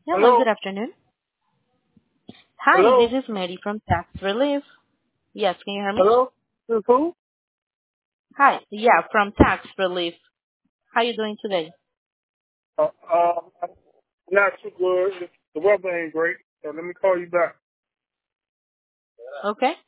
Hello, Hello? good afternoon. Hi, Hello? this is Mary from Tax Relief. Yes, can you hear me? Hello? This is who? Hi, yeah, from Tax Relief. How you doing today? I'm not too good. The weather ain't great, so let me call you back. Okay.